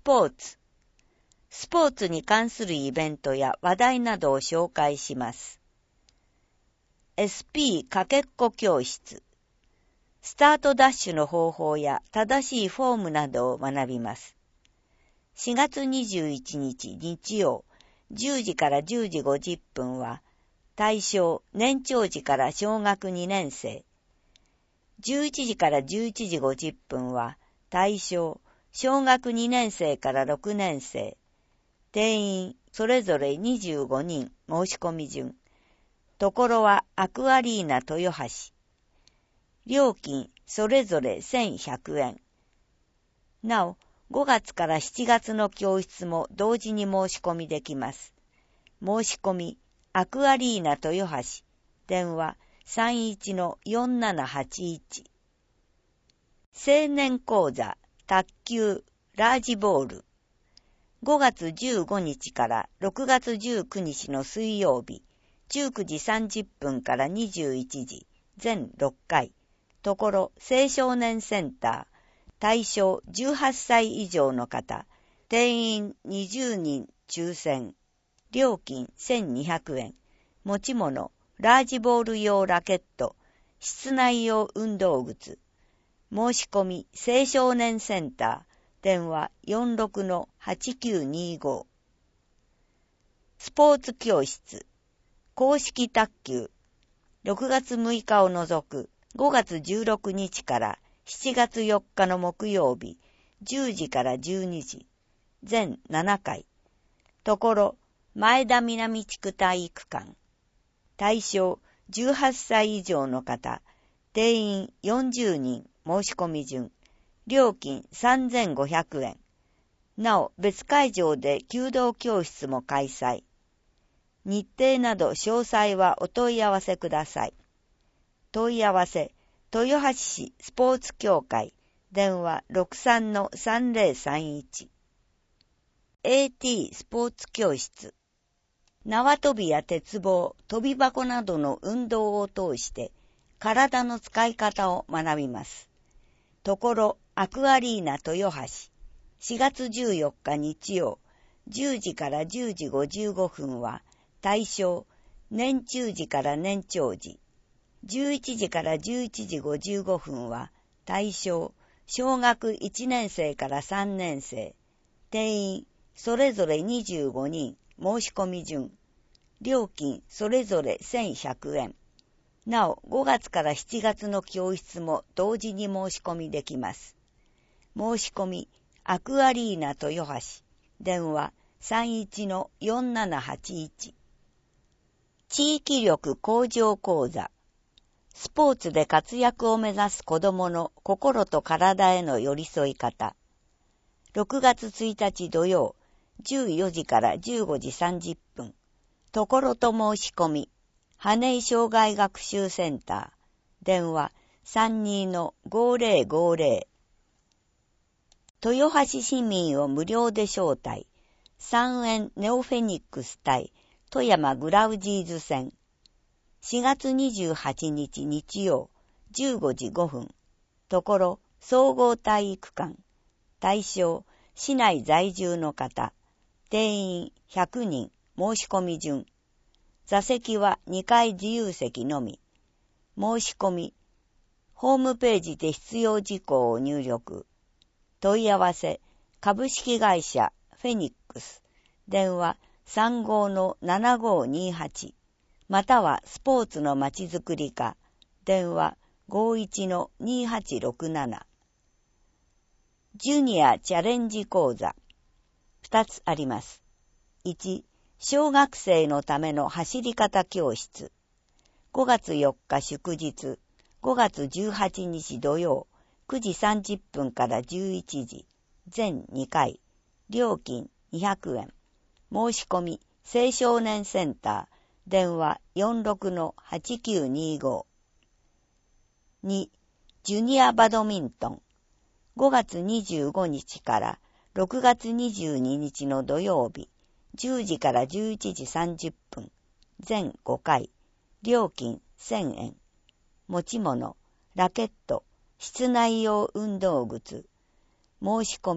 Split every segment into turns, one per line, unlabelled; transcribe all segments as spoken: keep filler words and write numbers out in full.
ポーツ。スポーツに関するイベントや話題などを紹介します。エスピー かけっこ教室。スタートダッシュの方法や正しいフォームなどを学びます。しがつにじゅういちにち日曜、じゅうじからじゅうじごじゅっぷんは、対象年長児から小学にねんせい。じゅういちじからじゅういちじごじゅっぷんは、対象小学にねんせいからろくねんせい。定員それぞれにじゅうごにん申し込み順。ところはアクアリーナ豊橋。料金それぞれせんひゃくえん。なお、ごがつからしちがつの教室も同時に申し込みできます。申し込み、アクアリーナ豊橋。電話 さんいちのよんななはちいち。青年講座、卓球、ラージボール。ごがつじゅうごにちからろくがつじゅうくにちの水曜日、じゅうくじさんじゅっぷんからにじゅういちじ、全ろっかい。ところ青少年センター、対象じゅうはっさい以上の方、定員にじゅうにん抽選。料金せんにひゃくえん。持ち物、ラージボール用ラケット、室内用運動靴。申し込み、青少年センター、電話 よんろくのはちきゅうにご。スポーツ教室、公式卓球。ろくがつむいかを除くごがつじゅうろくにちからしちがつよっかの木曜日、じゅうじからじゅうにじ、全ななかい。ところ、前田南地区体育館。対象じゅうはっさい以上の方、定員よんじゅうにん申し込み順。料金さんぜんごひゃくえん。なお、別会場で弓道教室も開催。日程など詳細はお問い合わせください。問い合わせ、豊橋市スポーツ協会、電話 ろくさんのさんぜろさんいち。エーティー スポーツ教室。縄跳びや鉄棒、跳び箱などの運動を通して、体の使い方を学びます。ところ、アクアリーナ豊橋、しがつじゅうよっか日曜、じゅうじからじゅうじごじゅうごふんは、対象、年中児から年長児。じゅういちじからじゅういちじごじゅうごふんは、対象、小学いちねんせいからさんねんせい。定員、それぞれにじゅうごにん、申し込み順。料金、それぞれせんひゃくえん。なお、ごがつからしちがつの教室も同時に申し込みできます。申し込み、アクアリーナ豊橋。電話 さんいちのよんななはちいち。地域力向上講座。スポーツで活躍を目指す子どもの心と体への寄り添い方。ろくがつついたち土曜、じゅうよじからじゅうごじさんじゅっぷん。ところと申し込み、羽井障害学習センター。電話 さんにのごぜろごぜろ。豊橋市民を無料で招待。三円ネオフェニックス対富山グラウジーズ戦。しがつにじゅうはちにち日曜、じゅうごじごふん。ところ、総合体育館。対象、市内在住の方。定員ひゃくにん、申し込み順。座席はにかい自由席のみ。申し込み。ホームページで必要事項を入力。問い合わせ、株式会社フェニックス。電話 さんごのななごにはち。またはスポーツのまちづくり課。電話 ごいちのにはちろくなな。ジュニアチャレンジ講座。ふたつあります。いち、小学生のための走り方教室。ごがつよっか祝日、ごがつじゅうはちにち土曜、くじさんじゅっぷんからじゅういちじ、全にかい。料金にひゃくえん。申し込み、青少年センター。電話 よんろくのはちきゅうにご。に、ジュニアバドミントン。ごがつにじゅうごにちからろくがつにじゅうににちの土曜日、じゅうじからじゅういちじさんじゅっぷん。全ごかい。料金せんえん。持ち物、ラケット、室内用運動靴。申し込み、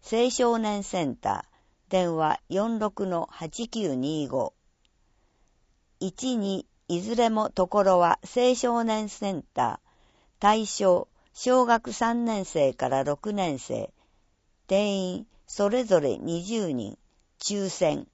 青少年センター、電話 よんろくのはちきゅうにご。いち、に、いずれもところは青少年センター、対象、小学さんねん生からろくねん生、定員、それぞれにじゅうにん、抽選。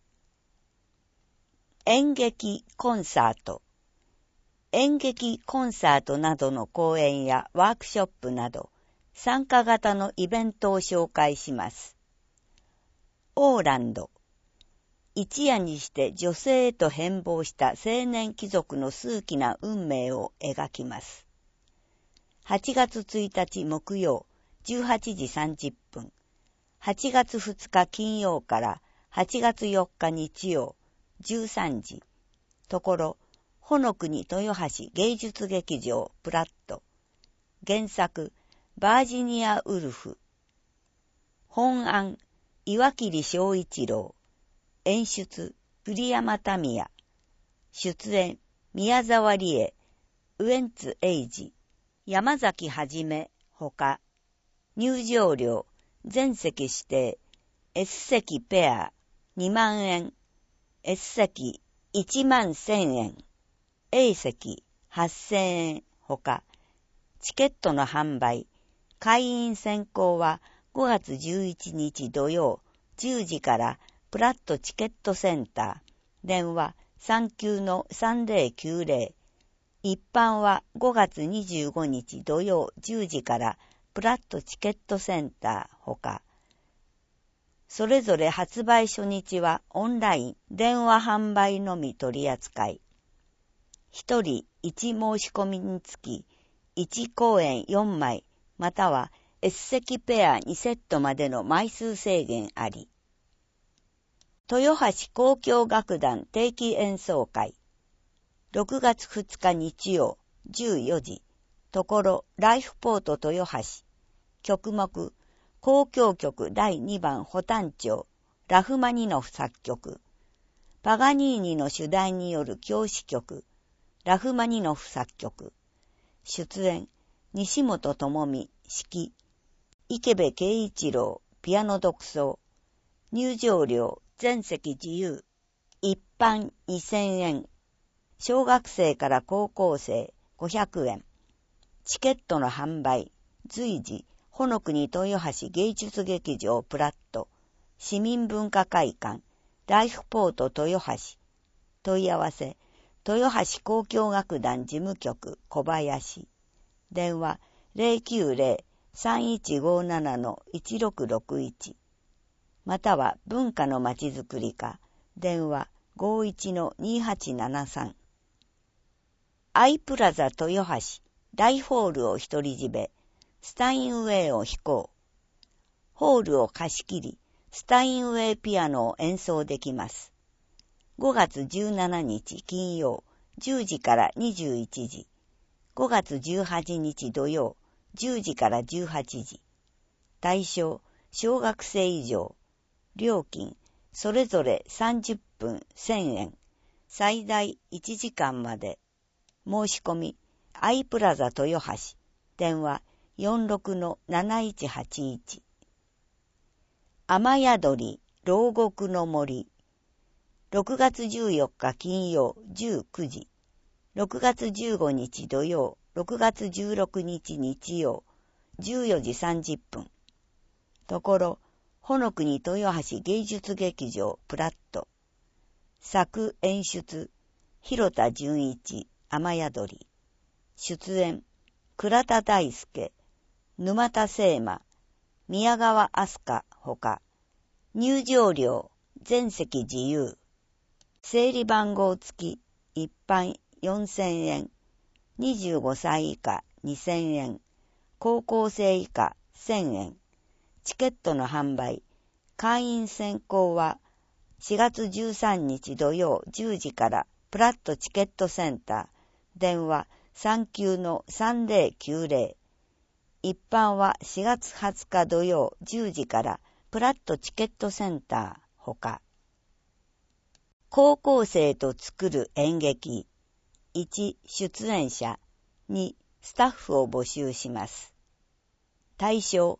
演劇コンサート。演劇コンサートなどの講演やワークショップなど、参加型のイベントを紹介します。オーランド。一夜にして女性へと変貌した青年貴族の数奇な運命を描きます。はちがつついたち木曜、じゅうはちじさんじゅっぷん。はちがつふつか金曜からはちがつよっか日曜、じゅうさんじ。ところ、ほのくに豊橋芸術劇場プラット。原作、バージニア・ウルフ。本案、岩切章一郎。演出、栗山民也。出演、宮沢りえ、ウエンツ英二、山崎はじめ、ほか。入場料、全席指定、S 席ペア、にまんえん。S 席、いちまんせんえん。A 席、はっせんえん、ほか。チケットの販売、会員選考はごがつじゅういちにち土曜、じゅうじからプラットチケットセンター、電話 さんきゅうのさんぜろきゅうぜろ。一般はごがつにじゅうごにち土曜じゅうじからプラットチケットセンターほか。それぞれ発売初日はオンライン、電話販売のみ取り扱い。一人いち申し込みにつきいち公演よんまい、または S 席ペアにセットまでの枚数制限あり。豊橋交響楽団定期演奏会。ろくがつふつか日曜、じゅうよじ。ところ、ライフポート豊橋。曲目、交響曲だいにばん補単調、ラフマニノフ作曲。パガニーニの主題による教師曲、ラフマニノフ作曲。出演、西本智美、指揮。池部圭一郎、ピアノ独奏。入場料、全席自由。一般にせんえん。小学生から高校生ごひゃくえん。チケットの販売、随時、ほのくに豊橋芸術劇場プラット、市民文化会館、ライフポート豊橋。問い合わせ、豊橋交響楽団事務局小林。電話 ゼロきゅうゼロ さんいちごなな いちろくろくいち。または文化のまちづくり課、電話 ごいちのにはちななさん。アイプラザ豊橋、大ホールを独り占め、スタインウェイを弾こう。ホールを貸し切り、スタインウェイピアノを演奏できます。ごがつじゅうしちにち金曜、じゅうじからにじゅういちじ。ごがつじゅうはちにち土曜、じゅうじからじゅうはちじ。対象、小学生以上。料金、それぞれさんじゅっぷんせんえん。最大いちじかんまで。申し込み、アイプラザ豊橋。電話 よんろくのなないちはちいち。雨宿り、牢獄の森。ろくがつじゅうよっか金曜じゅうくじ。ろくがつじゅうごにち土曜、ろくがつじゅうろくにち日曜、じゅうよじさんじゅっぷん。ところ、ほのくに豊橋芸術劇場プラット。作演出、広田純一、雨宿り。出演、倉田大輔、沼田聖馬、宮川飛鳥ほか。入場料、全席自由。整理番号付き、一般よんせんえん。にじゅうごさい以下にせんえん。高校生以下せんえん。チケットの販売。会員選考はしがつじゅうさんにち土曜じゅうじからプラットチケットセンター。電話 さんきゅうのさんぜろきゅうぜろ。一般はしがつはつか土曜じゅうじからプラットチケットセンターほか。高校生と作る演劇。いち、出演者。に、スタッフを募集します。対象、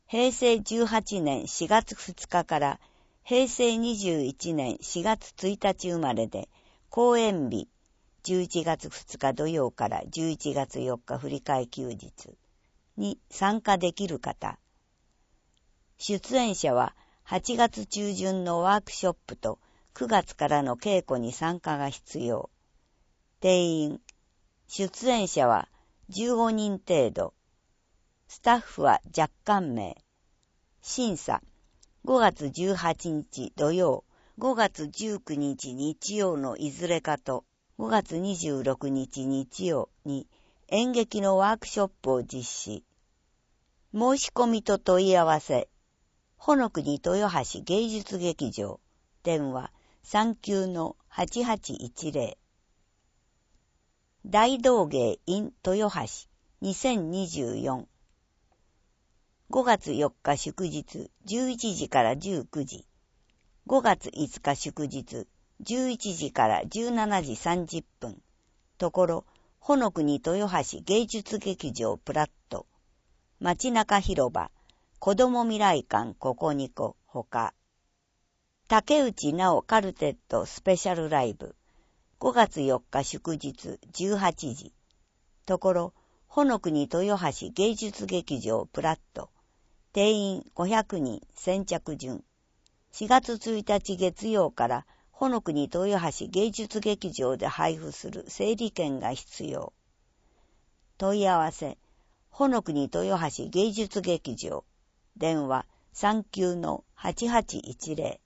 へいせいじゅうはちねんしがつふつかからへいせいにじゅういちねんしがつついたち生まれで、公演日じゅういちがつふつか土曜からじゅういちがつよっか振り替え休日に参加できる方。出演者ははちがつちゅうじゅんのワークショップとくがつからの稽古に参加が必要。定員。出演者はじゅうごにん程度。スタッフは若干名。審査。ごがつじゅうはちにち土曜、ごがつじゅうくにち日曜のいずれかと、ごがつにじゅうろくにち日曜に演劇のワークショップを実施。申し込みと問い合わせ。ほのくに豊橋芸術劇場。電話さんきゅうのはちはちいちぜろ。大道芸 in 豊橋にせんにじゅうよん。ごがつよっか祝日じゅういちじからじゅうくじ。ごがついつか祝日じゅういちじからじゅうしちじさんじゅっぷん。ところ、ほのくに豊橋芸術劇場プラット。街中広場、子ども未来館ここにこほか。竹内直カルテットスペシャルライブ。ごがつよっか祝日じゅうはちじ。ところ、ほのくに豊橋芸術劇場プラット。定員ごひゃくにん先着順。しがつついたち月曜からほのくに豊橋芸術劇場で配布する整理券が必要。問い合わせ。ほのくに豊橋芸術劇場。電話さんきゅうのはちはちいちぜろ。